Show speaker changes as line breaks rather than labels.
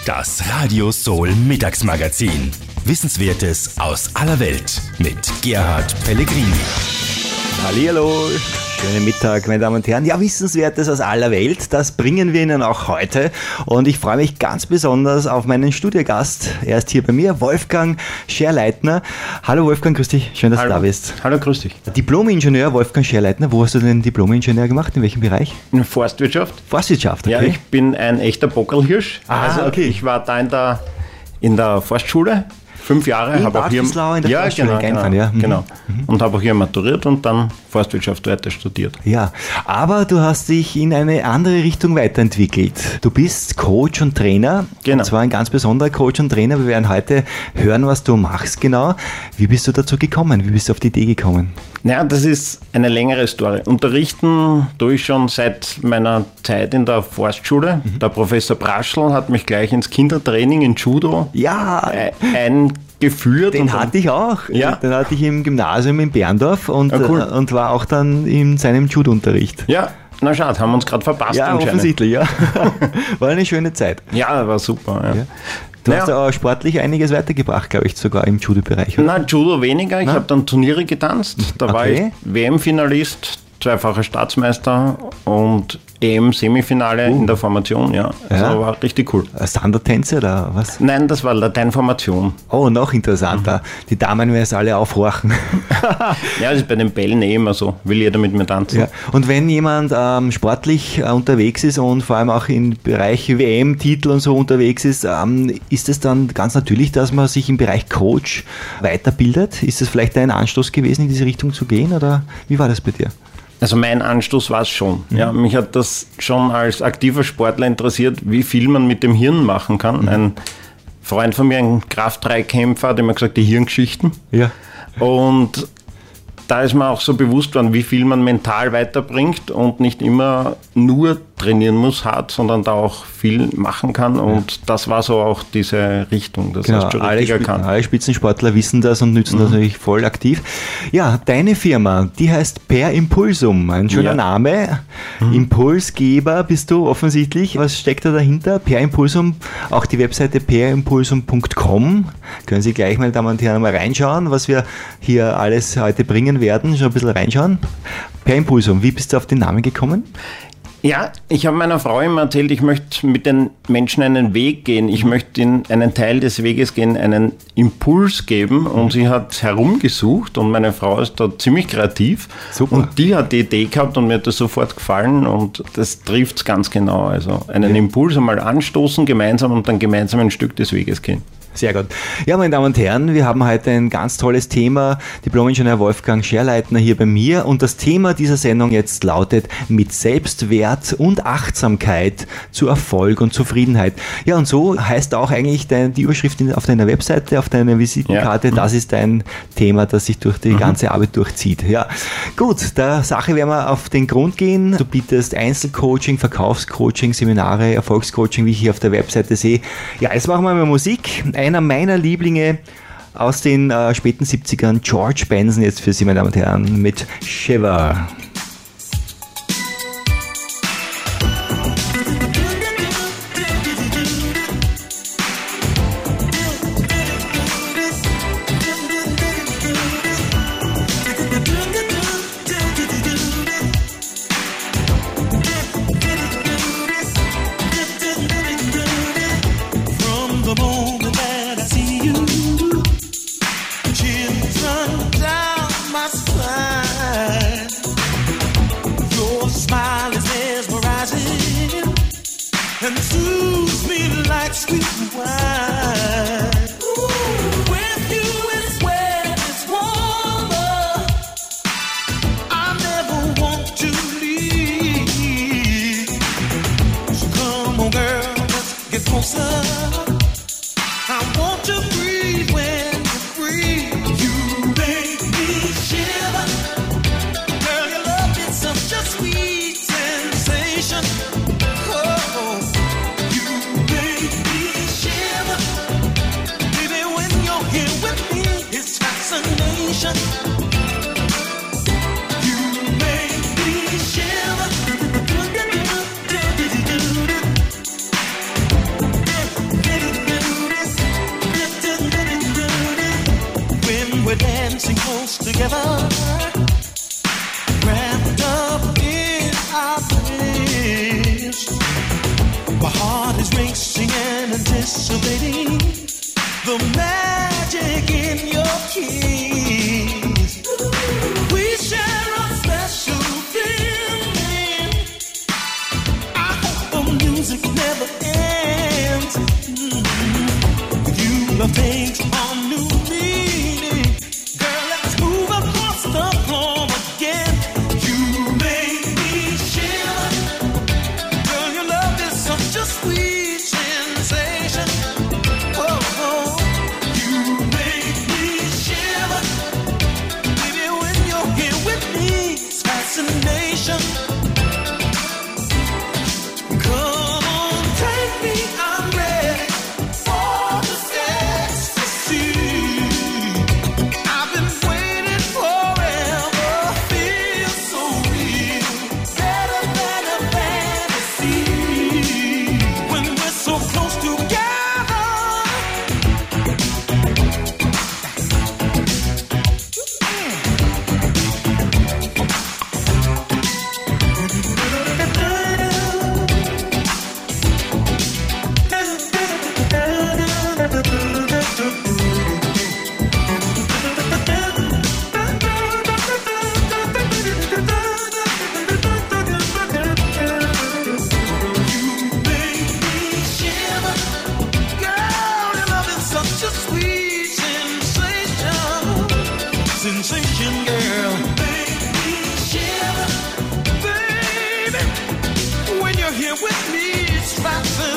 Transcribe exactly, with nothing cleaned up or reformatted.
Das Radio Soul Mittagsmagazin. Wissenswertes aus aller Welt mit Gerhard Pellegrini.
Hallihallo, schönen Mittag, meine Damen und Herren. Ja, Wissenswertes aus aller Welt, das bringen wir Ihnen auch heute. Und ich freue mich ganz besonders auf meinen Studiogast. Er ist hier bei mir, Wolfgang Scherleitner. Hallo Wolfgang, grüß dich, schön, dass
Hallo.
du da bist.
Hallo, grüß dich.
Diplom-Ingenieur Wolfgang Scherleitner. Wo hast du den Diplom-Ingenieur gemacht? In welchem Bereich?
In Forstwirtschaft.
Forstwirtschaft, okay.
Ja, ich bin ein echter Bockelhirsch.
Ah,
also
okay.
Ich war da in der, in der Forstschule. Fünf Jahre.
In
habe auch hier,
Bad Visslau in der
ja,
Forstschule
genau,
in Geinfern,
genau,
ja. Mhm.
genau. Und habe auch hier maturiert und dann Forstwirtschaft weiter studiert.
Ja, aber du hast dich in eine andere Richtung weiterentwickelt. Du bist Coach und Trainer.
Genau.
Und zwar ein ganz besonderer Coach und Trainer. Wir werden heute hören, was du machst genau. Wie bist du dazu gekommen? Wie bist du auf die Idee gekommen?
Naja, das ist eine längere Story. Unterrichten tue ich schon seit meiner Zeit in der Forstschule. Mhm. Der Professor Braschl hat mich gleich ins Kindertraining in Judo
Ja,
eingeführt.
den
und
hatte ich auch.
Ja.
Den hatte ich im Gymnasium in Berndorf und,
Ah, cool.
und war auch dann in seinem Judo-Unterricht.
Ja, na schade, haben wir uns gerade verpasst.
Ja,
anscheinend.
offensichtlich, ja. War eine schöne Zeit.
Ja, war super. Ja.
Ja. Du
Naja.
hast ja auch sportlich einiges weitergebracht, glaube ich, sogar im Judo-Bereich. oder?
Na, Judo weniger. Ich
Na?
habe dann Turniere getanzt. Da war
Okay.
ich W M-Finalist, zweifacher Staatsmeister und E M-Semifinale in der Formation. Ja, also
Ja.
war richtig cool.
Standardtänze oder was?
Nein, das war Lateinformation.
Oh, noch interessanter. Die Damen werden es alle aufhorchen.
Ja, das ist bei den Bällen eh immer so. Will jeder mit mir tanzen.
Ja. Und wenn jemand ähm, sportlich äh, unterwegs ist und vor allem auch im Bereich W M-Titel und so unterwegs ist, ähm, ist es dann ganz natürlich, dass man sich im Bereich Coach weiterbildet? Ist es vielleicht ein Anstoß gewesen, in diese Richtung zu gehen oder wie war das bei dir?
Also mein Anstoß war es schon.
Mhm.
Ja, mich hat das schon als aktiver Sportler interessiert, wie viel man mit dem Hirn machen kann.
Mhm.
Ein Freund von mir, ein Kraft-drei-Kämpfer, hat immer gesagt, die Hirngeschichten.
Ja.
Und da ist mir auch so bewusst worden, wie viel man mental weiterbringt und nicht immer nur trainieren muss hart, sondern da auch viel machen kann. Und das war so auch diese Richtung. Das
Genau,
hast du
alle,
richtig
Sp-
erkannt.
alle Spitzensportler wissen das und nützen das natürlich voll aktiv. Ja, deine Firma, die heißt Per Impulsum, ein schöner
Ja.
Name. Impulsgeber bist du offensichtlich. Was steckt da dahinter? Per Impulsum, auch die Webseite per impulsum punkt com. Können Sie gleich, meine Damen und Herren, mal reinschauen, was wir hier alles heute bringen werden. Schon ein bisschen reinschauen. Per Impulsum, wie bist du auf den Namen gekommen?
Ja, ich habe meiner Frau immer erzählt, ich möchte mit den Menschen einen Weg gehen. Ich möchte ihnen einen Teil des Weges gehen, einen Impuls geben. Und sie hat herumgesucht und meine Frau ist da ziemlich kreativ.
Super.
Und die hat die Idee gehabt und mir hat das sofort gefallen und das trifft es ganz genau. Also einen Impuls einmal anstoßen gemeinsam und dann gemeinsam ein Stück des Weges gehen.
Sehr gut. Ja, meine Damen und Herren, wir haben heute ein ganz tolles Thema. Diplom-Ingenieur Wolfgang Scherleitner hier bei mir. Und das Thema dieser Sendung jetzt lautet: mit Selbstwert und Achtsamkeit zu Erfolg und Zufriedenheit. Ja, und so heißt auch eigentlich dein, die Überschrift in- auf deiner Webseite, auf deiner Visitenkarte.
Ja.
Das ist dein Thema, das sich durch die
Mhm.
ganze Arbeit durchzieht. Ja, gut, der Sache werden wir auf den Grund gehen. Du bietest Einzelcoaching, Verkaufscoaching, Seminare, Erfolgscoaching, wie ich hier auf der Webseite sehe. Ja, jetzt machen wir mal Musik. Einer meiner Lieblinge aus den äh, späten siebzigern, George Benson, jetzt für Sie, meine Damen und Herren, mit Shiver.
From the moment that I see you, chills run down my spine. Your smile is mesmerizing and soothes me like sweet wine. With you it's wet, it's warmer. I never want to leave. So come on, girl, let's get closer. I want to breathe when you breathe. You make me shiver. Girl, your love is such a sweet sensation. Oh, you make me shiver. Baby, when you're here with me, it's fascination. You make me shiver. anticipating the magic in your kiss. We share a special feeling. I hope the music never ends. Mm-hmm. You love takes on new meaning. Girl, let's move across the floor again. You make me shiver. Girl, your love is such a sweet sensation. Oh, oh. You make me shiver. Baby, when you're here with me, it's fascination. Come on, take me, I'm ready for this ecstasy. I've been waiting forever, feels so real, better than a fantasy. When we're so close together. Sensation, girl, make me shiver, baby. When you're here with me, it's fascinating.